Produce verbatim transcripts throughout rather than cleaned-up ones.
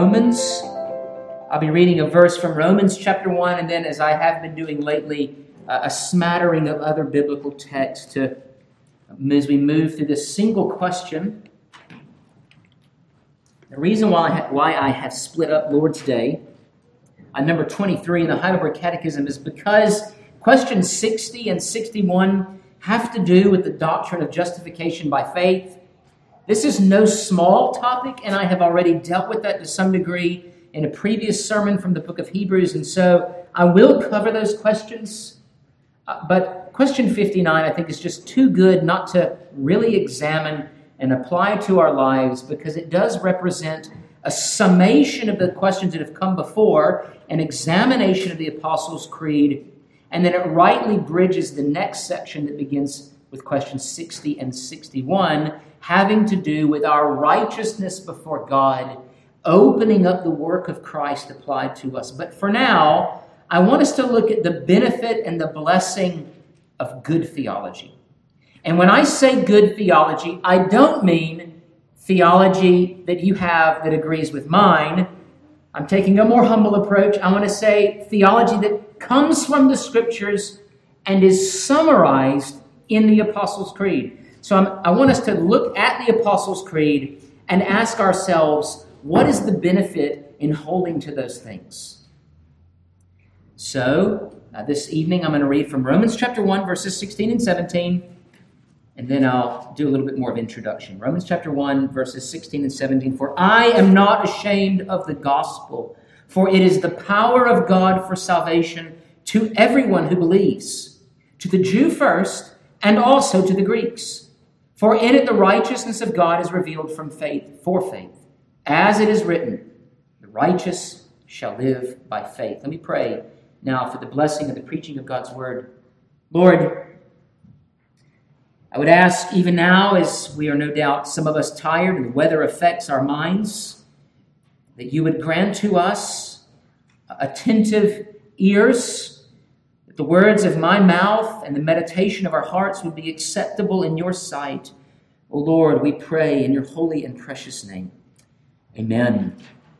Romans. I'll be reading a verse from Romans chapter one, and then, as I have been doing lately, uh, a smattering of other biblical texts to, as we move through this single question. The reason why I, ha- why I have split up Lord's Day on number twenty-three in the Heidelberg Catechism is because questions sixty and sixty-one have to do with the doctrine of justification by faith. This is no small topic, and I have already dealt with that to some degree in a previous sermon from the book of Hebrews, and so I will cover those questions. Uh, but question fifty-nine, I think, is just too good not to really examine and apply to our lives, because it does represent a summation of the questions that have come before, an examination of the Apostles' Creed, and then it rightly bridges the next section that begins with questions sixty and sixty-one, having to do with our righteousness before God, opening up the work of Christ applied to us. But for now, I want us to look at the benefit and the blessing of good theology. And when I say good theology, I don't mean theology that you have that agrees with mine. I'm taking a more humble approach. I want to say theology that comes from the Scriptures and is summarized in the Apostles' Creed. So I'm, I want us to look at the Apostles' Creed and ask ourselves, what is the benefit in holding to those things? So uh, this evening I'm going to read from Romans chapter one, verses sixteen and seventeen, and then I'll do a little bit more of introduction. Romans chapter one, verses sixteen and seventeen. For I am not ashamed of the gospel, for it is the power of God for salvation to everyone who believes, to the Jew first, and also to the Greeks. For in it the righteousness of God is revealed from faith, for faith. As it is written, the righteous shall live by faith. Let me pray now for the blessing of the preaching of God's word. Lord, I would ask even now, as we are no doubt some of us tired and the weather affects our minds, that you would grant to us attentive ears, the words of my mouth and the meditation of our hearts would be acceptable in your sight. O Lord, we pray in your holy and precious name. Amen.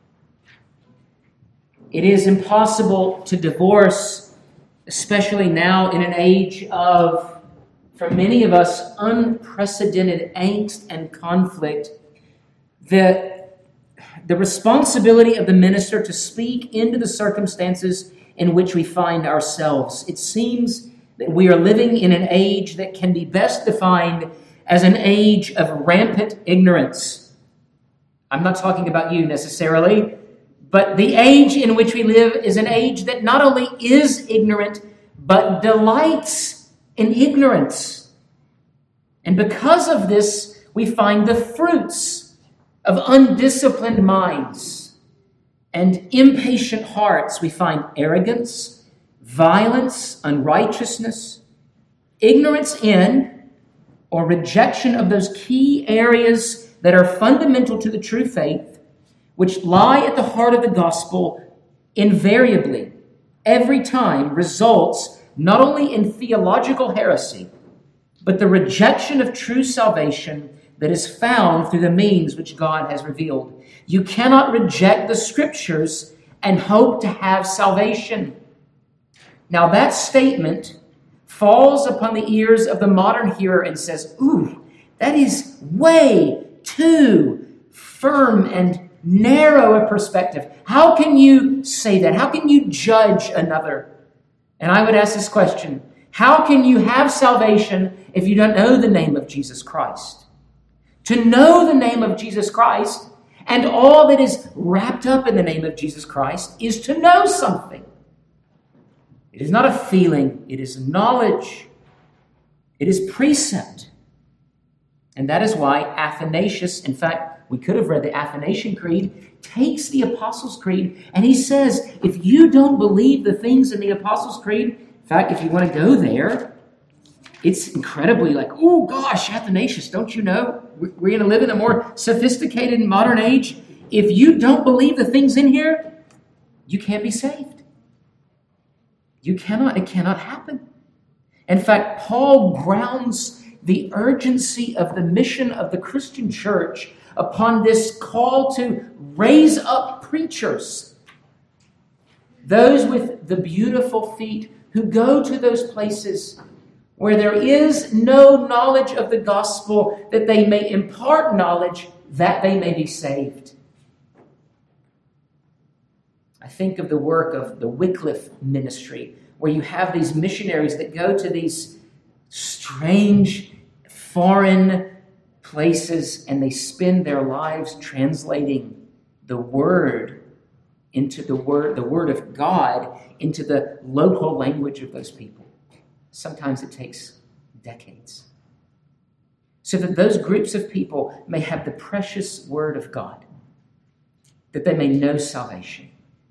It is impossible to divorce, especially now in an age of, for many of us, unprecedented angst and conflict, the, the responsibility of the minister to speak into the circumstances in which we find ourselves. It seems that we are living in an age that can be best defined as an age of rampant ignorance. I'm not talking about you necessarily, but the age in which we live is an age that not only is ignorant, but delights in ignorance. And because of this, we find the fruits of undisciplined minds and impatient hearts. We find arrogance, violence, unrighteousness, ignorance in or rejection of those key areas that are fundamental to the true faith, which lie at the heart of the gospel, invariably, every time, results not only in theological heresy, but the rejection of true salvation that is found through the means which God has revealed. You cannot reject the Scriptures and hope to have salvation. Now that statement falls upon the ears of the modern hearer and says, ooh, that is way too firm and narrow a perspective. How can you say that? How can you judge another? And I would ask this question, how can you have salvation if you don't know the name of Jesus Christ? To know the name of Jesus Christ and all that is wrapped up in the name of Jesus Christ is to know something. It is not a feeling, it is knowledge. It is precept. And that is why Athanasius, in fact, we could have read the Athanasian Creed, takes the Apostles' Creed and he says, if you don't believe the things in the Apostles' Creed, in fact, if you want to go there, it's incredibly like, oh gosh, Athanasius, don't you know? We're going to live in a more sophisticated modern age. If you don't believe the things in here, you can't be saved. You cannot, it cannot happen. In fact, Paul grounds the urgency of the mission of the Christian church upon this call to raise up preachers, those with the beautiful feet who go to those places where there is no knowledge of the gospel, that they may impart knowledge, that they may be saved. I think of the work of the Wycliffe ministry, where you have these missionaries that go to these strange, foreign places, and they spend their lives translating the word into the word, the word of God, into the local language of those people. Sometimes it takes decades. So that those groups of people may have the precious word of God, that they may know salvation.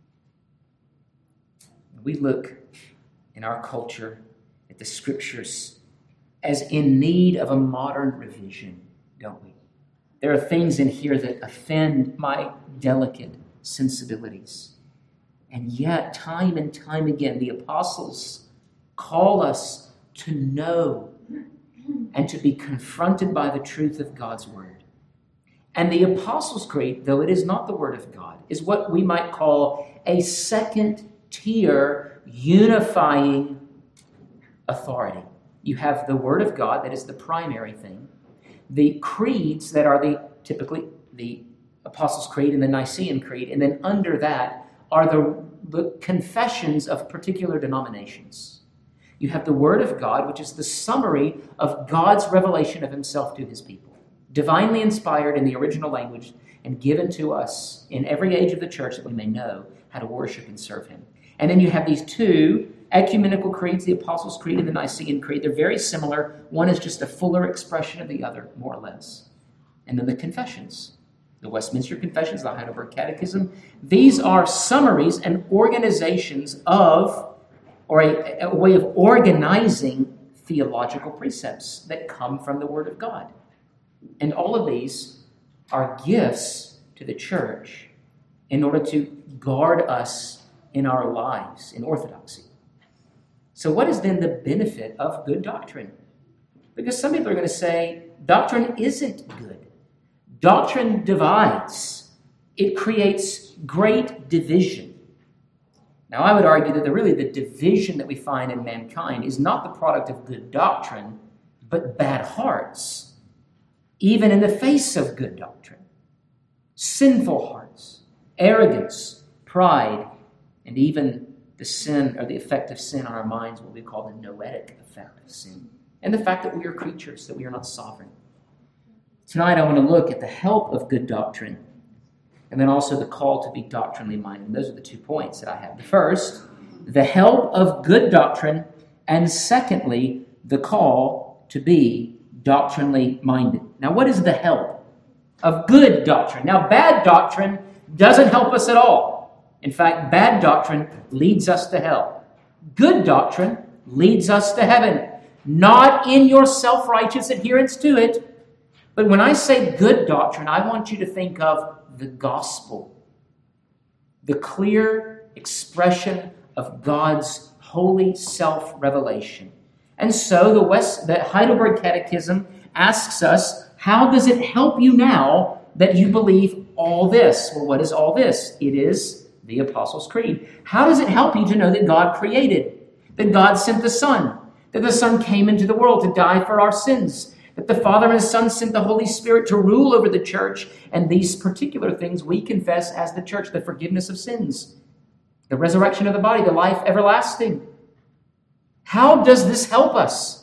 We look in our culture at the scriptures as in need of a modern revision, don't we? There are things in here that offend my delicate sensibilities. And yet, time and time again, the apostles call us to know and to be confronted by the truth of God's word. And the Apostles' Creed, though it is not the word of God, is what we might call a second tier unifying authority. You have the word of God, that is the primary thing. The creeds that are the typically the Apostles' Creed and the Nicene Creed, and then under that are the, the confessions of particular denominations. You have the Word of God, which is the summary of God's revelation of himself to his people, divinely inspired in the original language and given to us in every age of the church that we may know how to worship and serve him. And then you have these two ecumenical creeds, the Apostles' Creed and the Nicene Creed. They're very similar. One is just a fuller expression of the other, more or less. And then the confessions, the Westminster Confessions, the Heidelberg Catechism. These are summaries and organizations of, or a, a way of organizing theological precepts that come from the Word of God. And all of these are gifts to the church in order to guard us in our lives in orthodoxy. So what is then the benefit of good doctrine? Because some people are going to say, doctrine isn't good. Doctrine divides. It creates great division. Now, I would argue that the, really the division that we find in mankind is not the product of good doctrine, but bad hearts, even in the face of good doctrine. Sinful hearts, arrogance, pride, and even the sin or the effect of sin on our minds, what we call the noetic effect of sin. And the fact that we are creatures, that we are not sovereign. Tonight I want to look at the help of good doctrine, and then also the call to be doctrinally minded. And those are the two points that I have. The first, the help of good doctrine, and secondly, the call to be doctrinally minded. Now, what is the help of good doctrine? Now, bad doctrine doesn't help us at all. In fact, bad doctrine leads us to hell. Good doctrine leads us to heaven. Not in your self-righteous adherence to it, but when I say good doctrine, I want you to think of the gospel, the clear expression of God's holy self-revelation. And so the West, the Heidelberg Catechism asks us, how does it help you now that you believe all this? Well, what is all this? It is the Apostles' Creed. How does it help you to know that God created, that God sent the Son, that the Son came into the world to die for our sins, that the Father and the Son sent the Holy Spirit to rule over the church, and these particular things we confess as the church, the forgiveness of sins, the resurrection of the body, the life everlasting. How does this help us?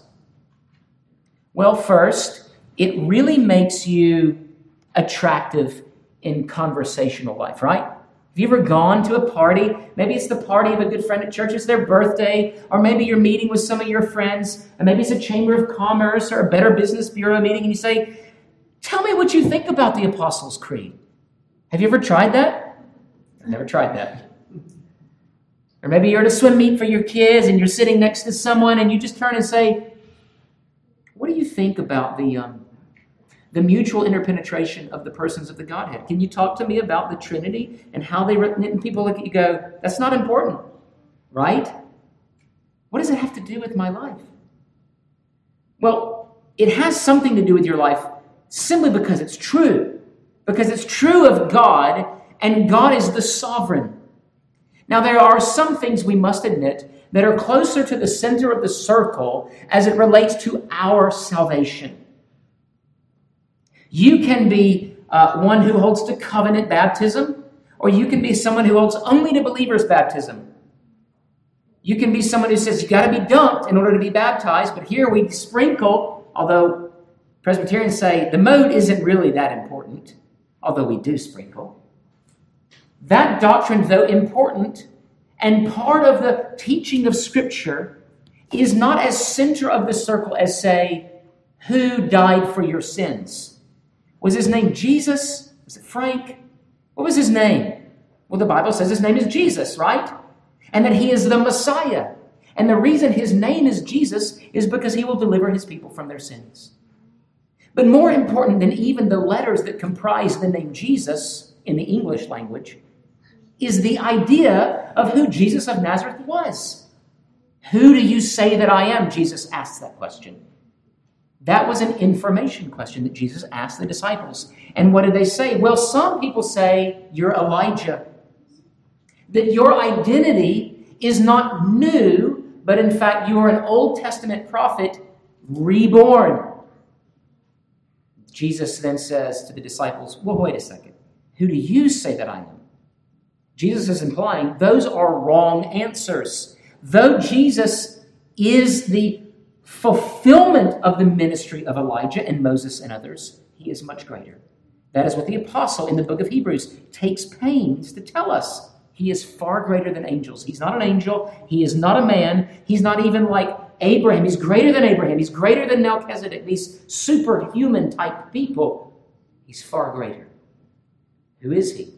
Well, first, it really makes you attractive in conversational life, right? Have you ever gone to a party? Maybe it's the party of a good friend at church. It's their birthday. Or maybe you're meeting with some of your friends. And maybe it's a Chamber of Commerce or a Better Business Bureau meeting. And you say, tell me what you think about the Apostles' Creed. Have you ever tried that? I've never tried that. Or maybe you're at a swim meet for your kids and you're sitting next to someone and you just turn and say, what do you think about the... Um, the mutual interpenetration of the persons of the Godhead? Can you talk to me about the Trinity and how they written it? And people look at you and go, that's not important, right? What does it have to do with my life? Well, it has something to do with your life simply because it's true. Because it's true of God, and God is the sovereign. Now, there are some things we must admit that are closer to the center of the circle as it relates to our salvation. You can be uh, one who holds to covenant baptism, or you can be someone who holds only to believer's baptism. You can be someone who says you got to be dunked in order to be baptized, but here we sprinkle, although Presbyterians say the mode isn't really that important, although we do sprinkle. That doctrine, though important, and part of the teaching of Scripture, is not as center of the circle as, say, who died for your sins? Was his name Jesus? Was it Frank? What was his name? Well, the Bible says his name is Jesus, right? And that he is the Messiah. And the reason his name is Jesus is because he will deliver his people from their sins. But more important than even the letters that comprise the name Jesus in the English language is the idea of who Jesus of Nazareth was. Who do you say that I am? Jesus asked that question. That was an information question that Jesus asked the disciples. And what did they say? Well, some people say you're Elijah. That your identity is not new, but in fact you are an Old Testament prophet reborn. Jesus then says to the disciples, well, wait a second. Who do you say that I am? Jesus is implying those are wrong answers. Though Jesus is the fulfillment of the ministry of Elijah and Moses and others, he is much greater. That is what the apostle in the book of Hebrews takes pains to tell us. He is far greater than angels. He's not an angel. He is not a man. He's not even like Abraham. He's greater than Abraham. He's greater than Melchizedek. These superhuman type people. He's far greater. Who is he?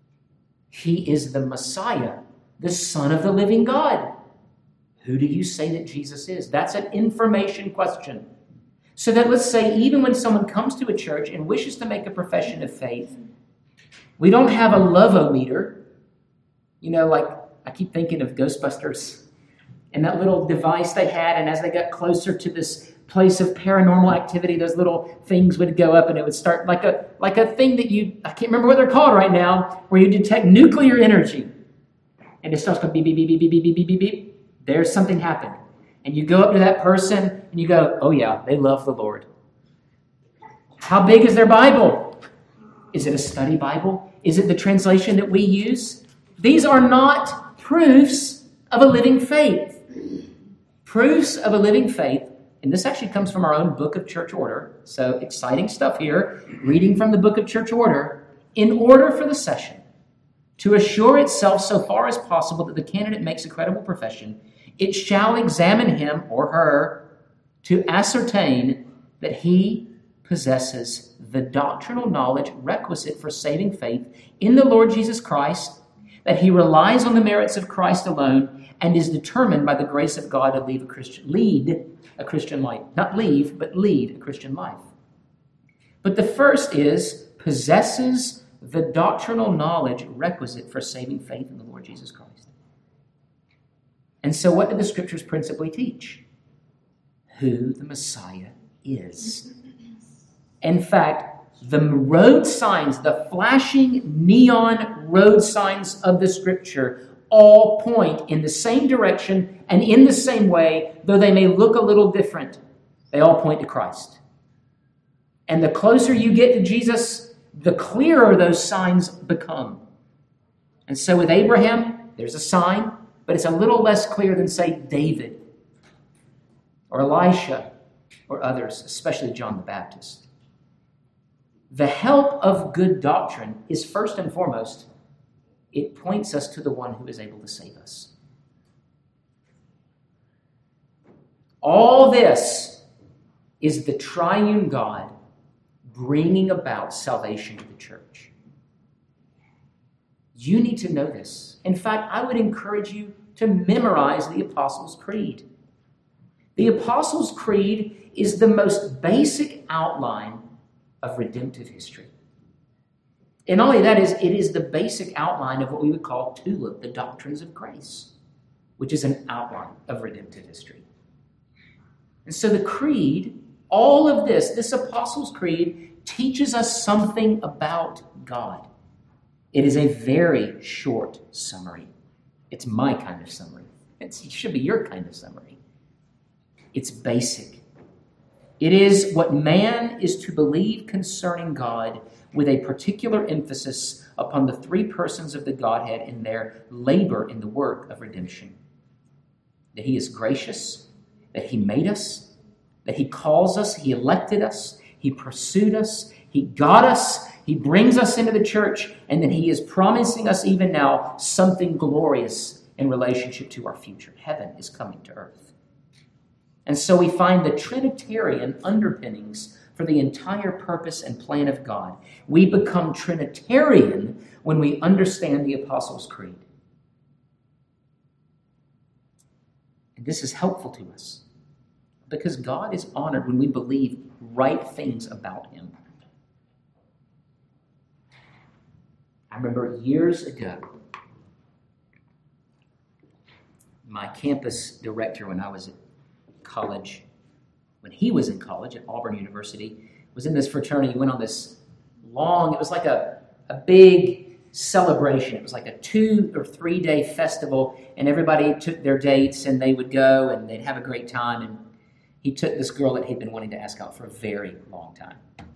He is the Messiah, the Son of the living God. Who do you say that Jesus is? That's an information question. So that, let's say, even when someone comes to a church and wishes to make a profession of faith, we don't have a lovometer. You know, like, I keep thinking of Ghostbusters and that little device they had, and as they got closer to this place of paranormal activity, those little things would go up and it would start like a like a thing that you, I can't remember what they're called right now, where you detect nuclear energy. And it starts going beep, beep, beep, beep, beep, beep, beep, beep, beep. There's something happened. And you go up to that person and you go, oh yeah, they love the Lord. How big is their Bible? Is it a study Bible? Is it the translation that we use? These are not proofs of a living faith. Proofs of a living faith, and this actually comes from our own Book of Church Order, so exciting stuff here, reading from the Book of Church Order. In order for the session to assure itself so far as possible that the candidate makes a credible profession, it shall examine him or her to ascertain that he possesses the doctrinal knowledge requisite for saving faith in the Lord Jesus Christ, that he relies on the merits of Christ alone, and is determined by the grace of God to lead a Christian, lead a Christian life. Not leave, but lead a Christian life. But the first is, possesses the doctrinal knowledge requisite for saving faith in the Lord Jesus Christ. And so what do the Scriptures principally teach? Who the Messiah is. In fact, the road signs, the flashing neon road signs of the Scripture all point in the same direction and in the same way, though they may look a little different. They all point to Christ. And the closer you get to Jesus, the clearer those signs become. And so with Abraham, there's a sign, but it's a little less clear than, say, David or Elisha or others, especially John the Baptist. The help of good doctrine is first and foremost, it points us to the one who is able to save us. All this is the triune God bringing about salvation to the church. You need to know this. In fact, I would encourage you to memorize the Apostles' Creed. The Apostles' Creed is the most basic outline of redemptive history. And not only that, is it is the basic outline of what we would call TULIP, the doctrines of grace, which is an outline of redemptive history. And so the creed, all of this, this Apostles' Creed, teaches us something about God. It is a very short summary. It's my kind of summary. It's, it should be your kind of summary. It's basic. It is what man is to believe concerning God, with a particular emphasis upon the three persons of the Godhead in their labor in the work of redemption. That he is gracious, that he made us, that he calls us, he elected us, he pursued us, he got us, he brings us into the church, and that he is promising us even now something glorious in relationship to our future. Heaven is coming to earth. And so we find the Trinitarian underpinnings for the entire purpose and plan of God. We become Trinitarian when we understand the Apostles' Creed. And this is helpful to us because God is honored when we believe right things about him. I remember years ago, my campus director when I was at college, when he was in college at Auburn University, was in this fraternity. He went on this long, it was like a, a big celebration. It was like a two or three day festival, and everybody took their dates and they would go and they'd have a great time. And he took this girl that he'd been wanting to ask out for a very long time.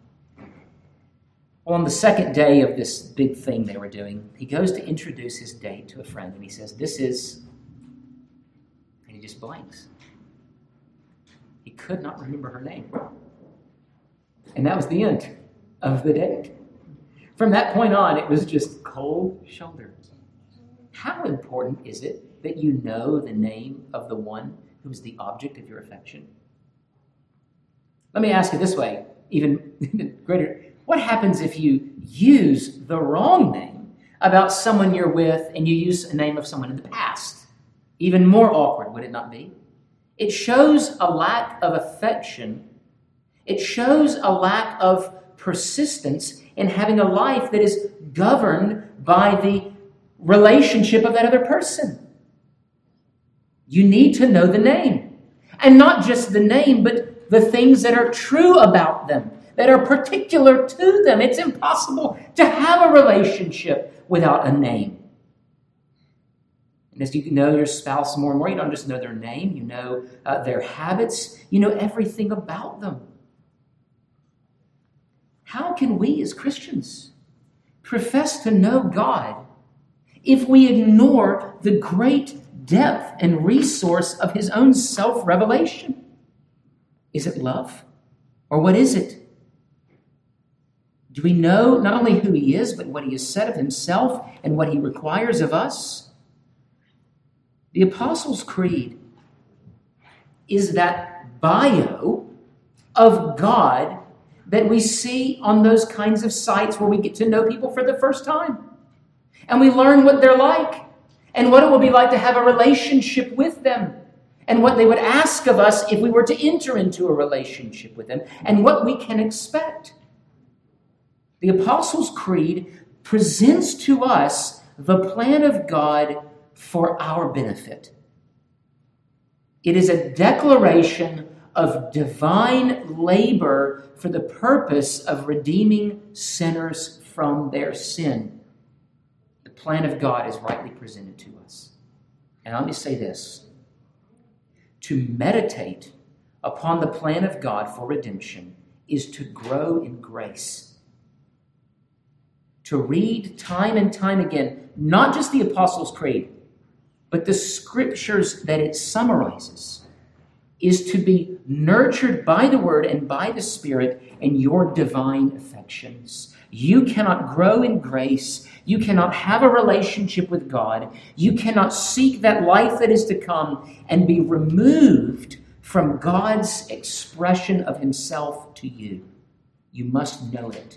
Well, on the second day of this big thing they were doing, he goes to introduce his date to a friend, and he says, "This is," and he just blanks. He could not remember her name. And that was the end of the date. From that point on, it was just cold shoulders. How important is it that you know the name of the one who is the object of your affection? Let me ask it this way, even greater. What happens if you use the wrong name about someone you're with and you use a name of someone in the past? Even more awkward, would it not be? It shows a lack of affection. It shows a lack of persistence in having a life that is governed by the relationship of that other person. You need to know the name. And not just the name, but the things that are true about them, that are particular to them. It's impossible to have a relationship without a name. And as you know your spouse more and more, you don't just know their name, you know uh, their habits, you know everything about them. How can we as Christians profess to know God if we ignore the great depth and resource of his own self-revelation? Is it love? Or what is it? Do we know not only who he is, but what he has said of himself and what he requires of us? The Apostles' Creed is that bio of God that we see on those kinds of sites where we get to know people for the first time. And we learn what they're like and what it will be like to have a relationship with them and what they would ask of us if we were to enter into a relationship with them and what we can expect. The Apostles' Creed presents to us the plan of God for our benefit. It is a declaration of divine labor for the purpose of redeeming sinners from their sin. The plan of God is rightly presented to us. And let me say this. To meditate upon the plan of God for redemption is to grow in grace. To read time and time again, not just the Apostles' Creed, but the scriptures that it summarizes, is to be nurtured by the Word and by the Spirit in your divine affections. You cannot grow in grace. You cannot have a relationship with God. You cannot seek that life that is to come and be removed from God's expression of himself to you. You must know it.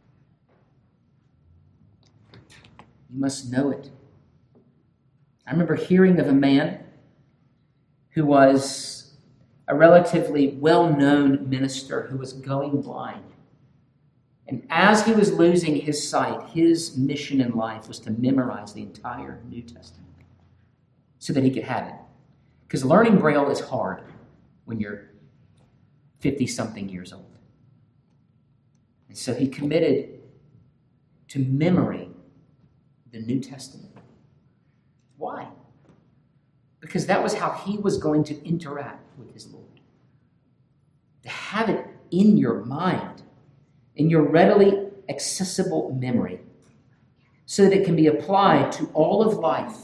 You must know it. I remember hearing of a man who was a relatively well-known minister who was going blind. And as he was losing his sight, his mission in life was to memorize the entire New Testament so that he could have it. Because learning Braille is hard when you're fifty-something years old. And so he committed to memory the New Testament. Why? Because that was how he was going to interact with his Lord. To have it in your mind, in your readily accessible memory, so that it can be applied to all of life.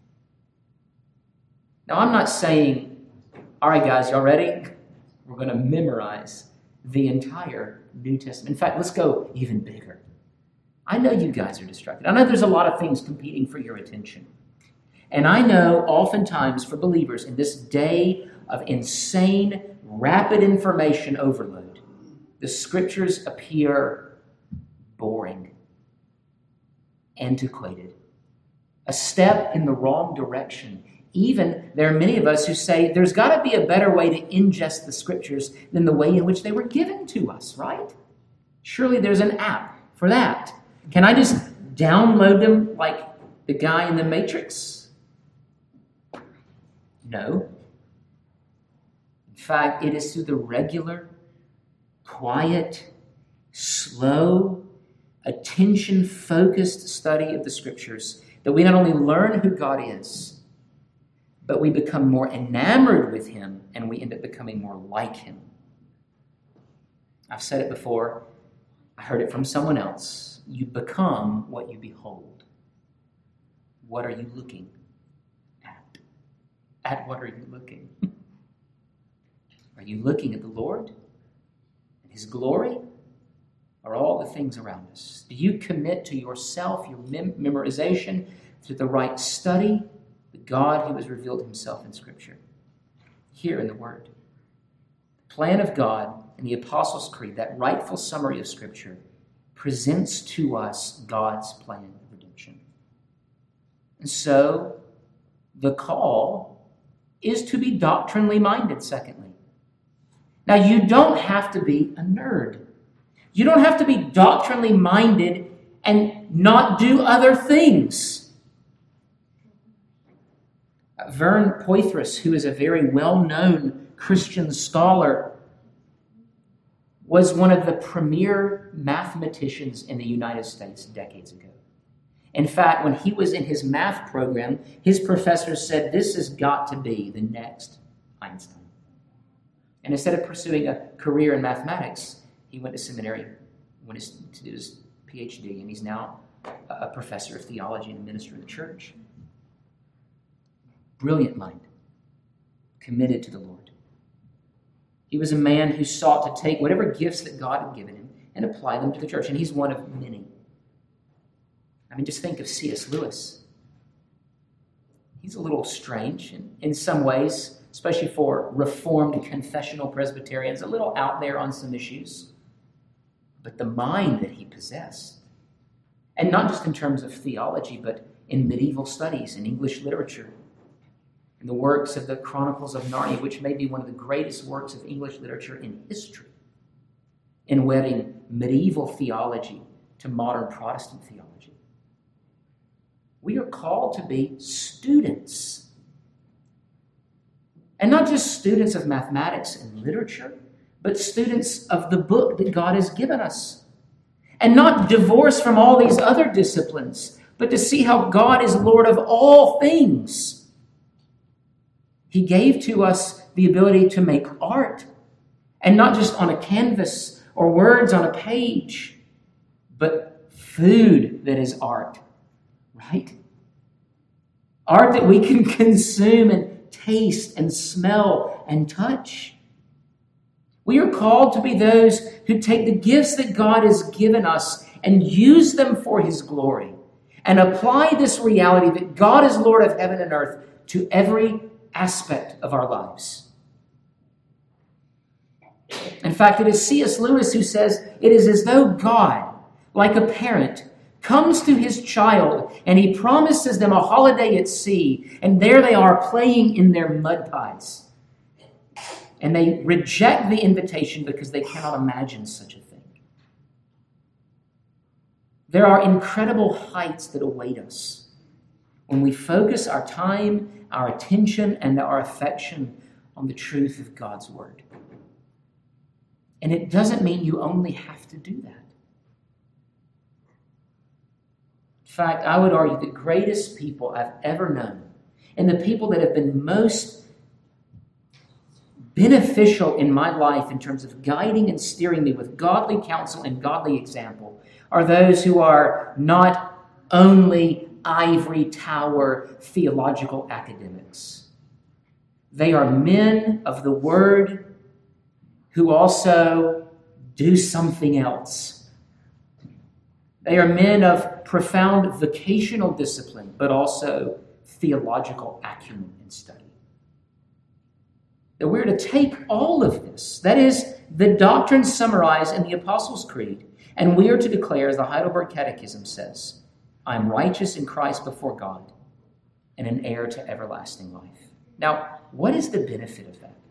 Now, I'm not saying, all right, guys, y'all ready? We're going to memorize the entire New Testament. In fact, let's go even bigger. I know you guys are distracted. I know there's a lot of things competing for your attention. And I know oftentimes for believers in this day of insane, rapid information overload, the scriptures appear boring, antiquated, a step in the wrong direction. Even there are many of us who say there's got to be a better way to ingest the scriptures than the way in which they were given to us, right? Surely there's an app for that. Can I just download them like the guy in the Matrix? No. In fact, it is through the regular, quiet, slow, attention-focused study of the scriptures that we not only learn who God is, but we become more enamored with him and we end up becoming more like him. I've said it before. I heard it from someone else. You become what you behold. What are you looking at? At what are you looking? Are you looking at the Lord and his glory, or all the things around us? Do you commit to yourself, your mem- memorization, to the right study, the God who has revealed himself in Scripture, here in the Word? The plan of God in the Apostles' Creed, that rightful summary of Scripture, presents to us God's plan of redemption. And so, the call is to be doctrinally minded, secondly. Now, you don't have to be a nerd. You don't have to be doctrinally minded and not do other things. Vern Poythress, who is a very well-known Christian scholar, was one of the premier mathematicians in the United States decades ago. In fact, when he was in his math program, his professor said, this has got to be the next Einstein. And instead of pursuing a career in mathematics, he went to seminary, went to do his P H D, and he's now a professor of theology and a minister in the church. Brilliant mind, committed to the Lord. He was a man who sought to take whatever gifts that God had given him and apply them to the church, and he's one of many. I mean, just think of C S Lewis. He's a little strange in, in some ways, especially for Reformed confessional Presbyterians, a little out there on some issues. But the mind that he possessed, and not just in terms of theology, but in medieval studies, in English literature, in the works of the Chronicles of Narnia, which may be one of the greatest works of English literature in history, in wedding medieval theology to modern Protestant theology. We are called to be students. And not just students of mathematics and literature, but students of the book that God has given us. And not divorced from all these other disciplines, but to see how God is Lord of all things. He gave to us the ability to make art, and not just on a canvas or words on a page, but food that is art, right? Art that we can consume and taste and smell and touch. We are called to be those who take the gifts that God has given us and use them for his glory, and apply this reality that God is Lord of heaven and earth to every aspect of our lives. In fact, it is C S Lewis who says it is as though God, like a parent, comes to his child and he promises them a holiday at sea, and there they are playing in their mud pies. And they reject the invitation because they cannot imagine such a thing. There are incredible heights that await us when we focus our time, our attention, and our affection on the truth of God's Word. And it doesn't mean you only have to do that. In fact, I would argue the greatest people I've ever known, and the people that have been most beneficial in my life in terms of guiding and steering me with godly counsel and godly example, are those who are not only ivory tower theological academics. They are men of the Word who also do something else. They are men of profound vocational discipline, but also theological acumen and study. That we're to take all of this, that is, the doctrine summarized in the Apostles' Creed, and we are to declare, as the Heidelberg Catechism says, I am righteous in Christ before God and an heir to everlasting life. Now, what is the benefit of that?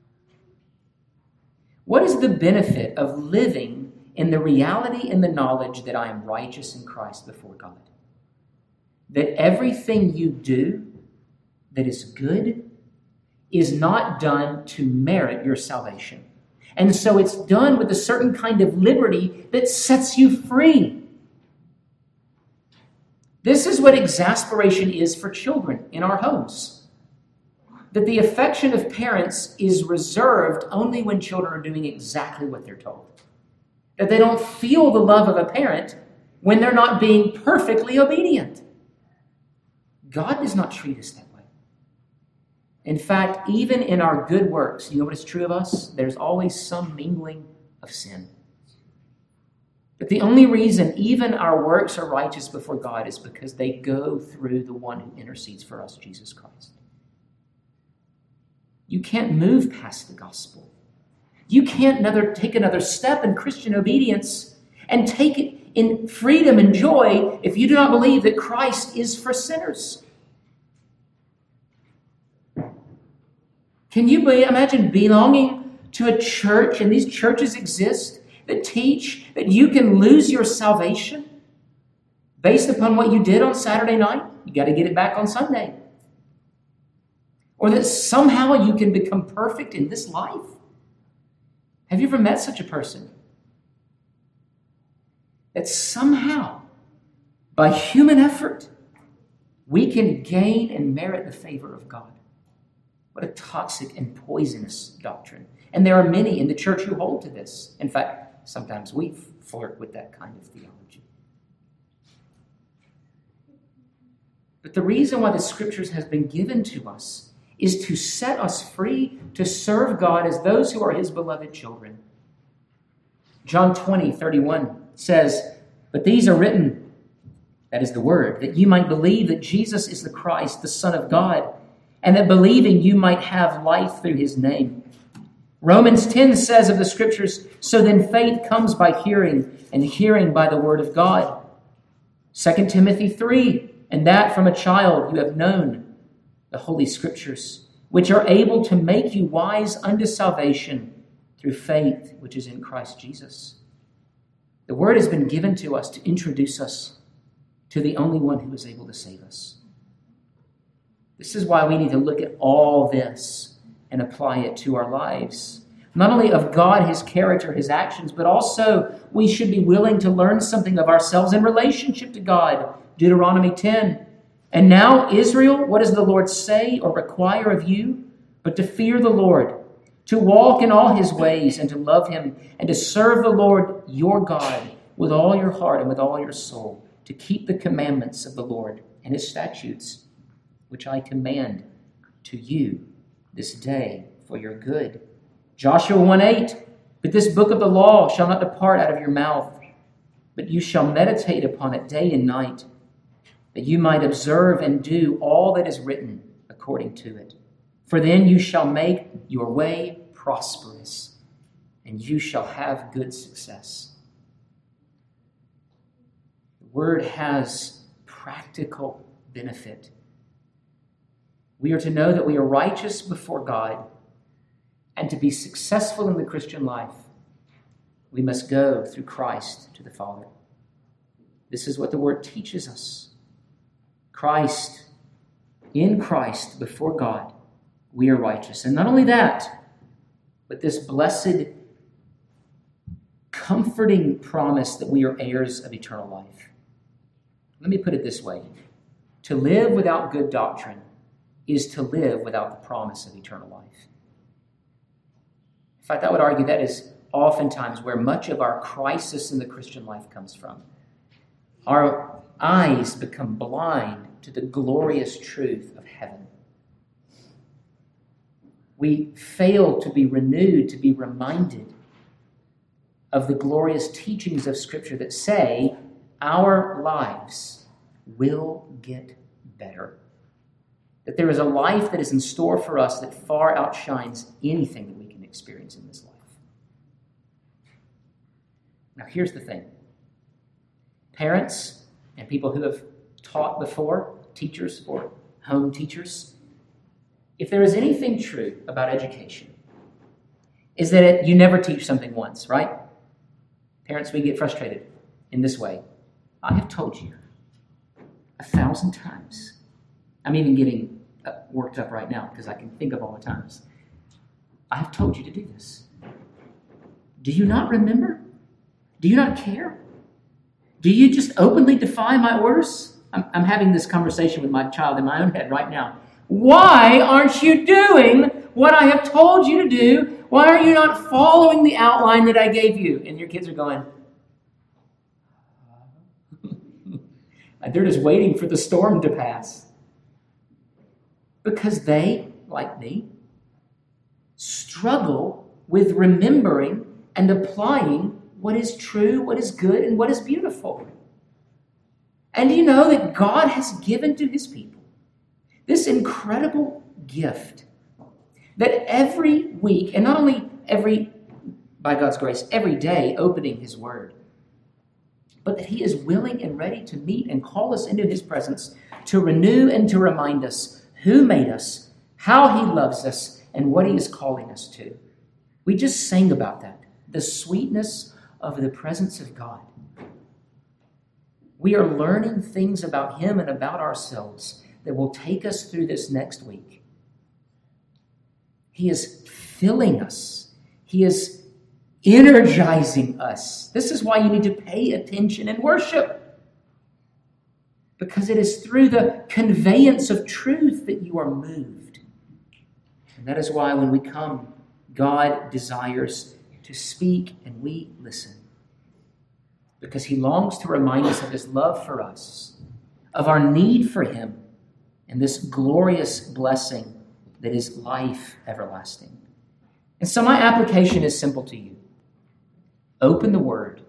What is the benefit of living in the reality and the knowledge that I am righteous in Christ before God? That everything you do that is good is not done to merit your salvation. And so it's done with a certain kind of liberty that sets you free. This is what exasperation is for children in our homes. That the affection of parents is reserved only when children are doing exactly what they're told. That they don't feel the love of a parent when they're not being perfectly obedient. God does not treat us that way. In fact, even in our good works, you know what is true of us? There's always some mingling of sin. But the only reason even our works are righteous before God is because they go through the one who intercedes for us, Jesus Christ. You can't move past the gospel. You can't another, take another step in Christian obedience and take it in freedom and joy if you do not believe that Christ is for sinners. Can you be, imagine belonging to a church, and these churches exist, that teach that you can lose your salvation based upon what you did on Saturday night? You got to get it back on Sunday. Or that somehow you can become perfect in this life. Have you ever met such a person? That somehow, by human effort, we can gain and merit the favor of God. What a toxic and poisonous doctrine. And there are many in the church who hold to this. In fact, sometimes we flirt with that kind of theology. But the reason why the Scriptures has been given to us is to set us free to serve God as those who are His beloved children. John twenty, thirty-one says, but these are written, that is the word, that you might believe that Jesus is the Christ, the Son of God, and that believing you might have life through His name. Romans ten says of the Scriptures, so then faith comes by hearing, and hearing by the word of God. Second Timothy three, and that from a child you have known the Holy Scriptures, which are able to make you wise unto salvation through faith which is in Christ Jesus. The word has been given to us to introduce us to the only one who is able to save us. This is why we need to look at all this and apply it to our lives. Not only of God, His character, His actions, but also we should be willing to learn something of ourselves in relationship to God. Deuteronomy ten. And now, Israel, what does the Lord say or require of you? But to fear the Lord, to walk in all His ways, and to love Him, and to serve the Lord your God with all your heart and with all your soul, to keep the commandments of the Lord and His statutes, which I command to you this day for your good. Joshua one eight, but this book of the law shall not depart out of your mouth, but you shall meditate upon it day and night, that you might observe and do all that is written according to it. For then you shall make your way prosperous, and you shall have good success. The word has practical benefit. We are to know that we are righteous before God, and to be successful in the Christian life, we must go through Christ to the Father. This is what the word teaches us. Christ, in Christ, before God, we are righteous. And not only that, but this blessed, comforting promise that we are heirs of eternal life. Let me put it this way. To live without good doctrine is to live without the promise of eternal life. In fact, I would argue that is oftentimes where much of our crisis in the Christian life comes from. Our eyes become blind to the glorious truth of heaven. We fail to be renewed, to be reminded of the glorious teachings of Scripture that say our lives will get better. That there is a life that is in store for us that far outshines anything that we can experience in this life. Now, here's the thing. Parents and people who have taught before, teachers or home teachers, if there is anything true about education, is that it, you never teach something once, right? Parents, we get frustrated in this way. I have told you a thousand times. I'm even getting worked up right now because I can think of all the times. I have told you to do this. Do you not remember? Do you not care? Do you just openly defy my orders? I'm, I'm having this conversation with my child in my own head right now. Why aren't you doing what I have told you to do? Why are you not following the outline that I gave you? And your kids are going, they're just waiting for the storm to pass. Because they, like me, struggle with remembering and applying what is true, what is good, and what is beautiful. And you know that God has given to his people this incredible gift that every week, and not only every, by God's grace, every day opening his word, but that he is willing and ready to meet and call us into his presence to renew and to remind us who made us, how he loves us, and what he is calling us to. We just sang about that, the sweetness of the presence of God. We are learning things about him and about ourselves that will take us through this next week. He is filling us. He is energizing us. This is why you need to pay attention in worship. Because it is through the conveyance of truth that you are moved. And that is why when we come, God desires to speak and we listen. Because he longs to remind us of his love for us, of our need for him, and this glorious blessing that is life everlasting. And so my application is simple to you. Open the Word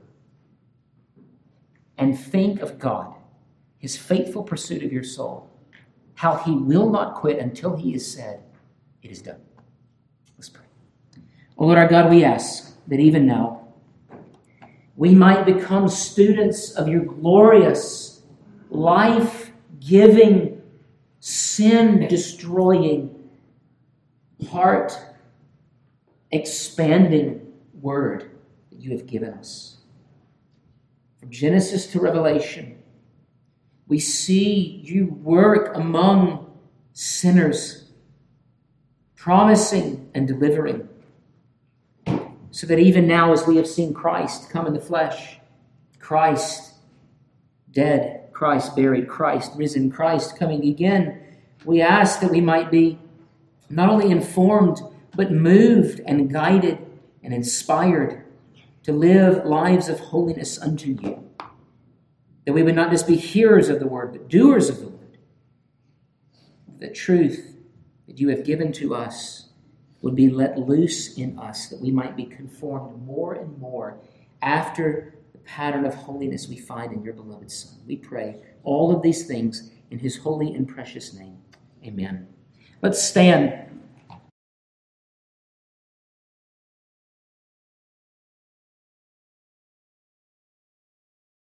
and think of God, his faithful pursuit of your soul, how he will not quit until he has said, it is done. Let's pray. Oh Lord our God, we ask that even now we might become students of your glorious, life-giving, sin-destroying, heart-expanding word that you have given us. From Genesis to Revelation, we see you work among sinners, promising and delivering, so that even now, as we have seen Christ come in the flesh, Christ dead, Christ buried, Christ risen, Christ coming again, we ask that we might be not only informed, but moved and guided and inspired to live lives of holiness unto you. That we would not just be hearers of the word, but doers of the word. The truth that you have given to us would be let loose in us, that we might be conformed more and more after the pattern of holiness we find in your beloved Son. We pray all of these things in his holy and precious name. Amen. Let's stand.